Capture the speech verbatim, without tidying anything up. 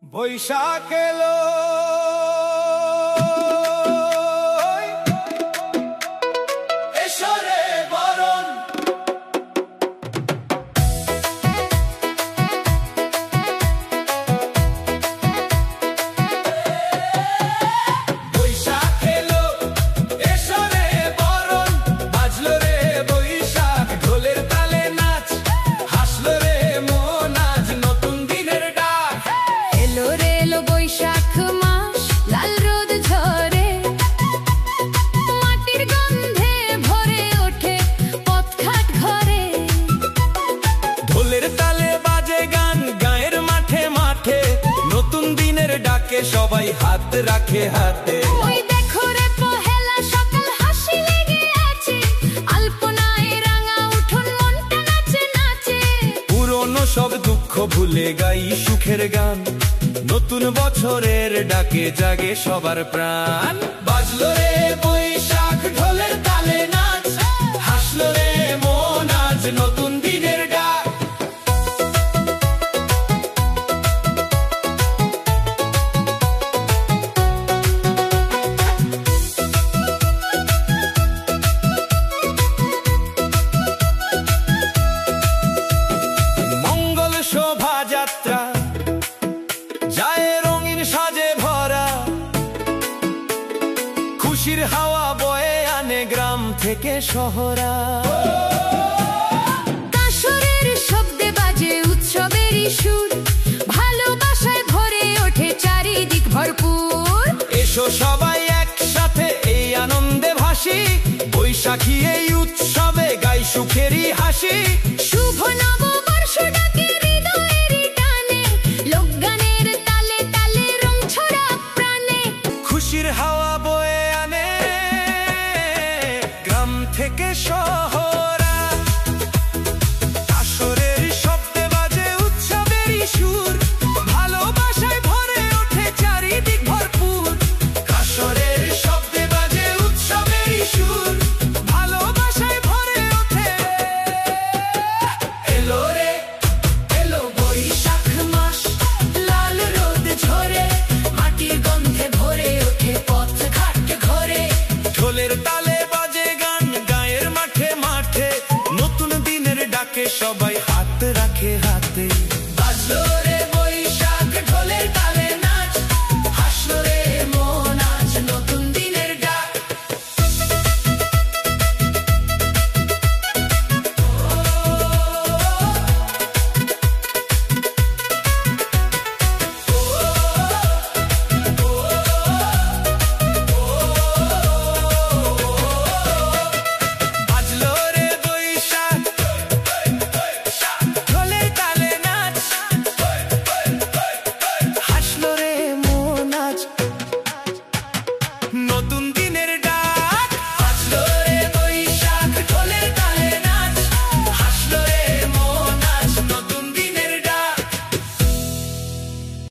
বৈশাখ এলো এসো রে বরণ বৈশাখ এলো এসো রে বরণ বাজলো রে বৈশাখ ঢোলের তালে নাচ হাসলো রে মন আজ নতুন দিনের ডাক এলো রে এলো বৈশাখ মাস লাল রোদ ঝরে মাটির গন্ধে ভরে ওঠে পথঘাট ঘরে ঢোলের তালে বাজে গান গায়ের মাঠে মাঠে নতুন দিনের ডাকে সবাই হাত রাখে হাতে ওই দেখো রে পহেলা সকাল হাসি লেগে আছে আলপনায় রাঙা উঠোন মনটা নাচে নাচে পুরনো সব দুঃখ ভুলে গাই সুখের গান নতুন বছরের ডাকে জাগে সবার প্রাণ বাজলো রে বৈশাখ ঢোলের তালে নাচ হাসলো রে মন আজ নতুন দিনের ডাক মঙ্গল শোভাযাত্রা যায় রঙিন সাজে ভরা খুশির হাওয়া বয়ে আনে গ্রাম থেকে শহরা কাসরের শব্দে বাজে উৎসবেরই সুর ভালোবাসায় ভরে ওঠে চারিদিক ভরপুর এসো সবাই একসাথে এই আনন্দে ভাসি বৈশাখী এই উৎসবে গাই সুখেরই হাসি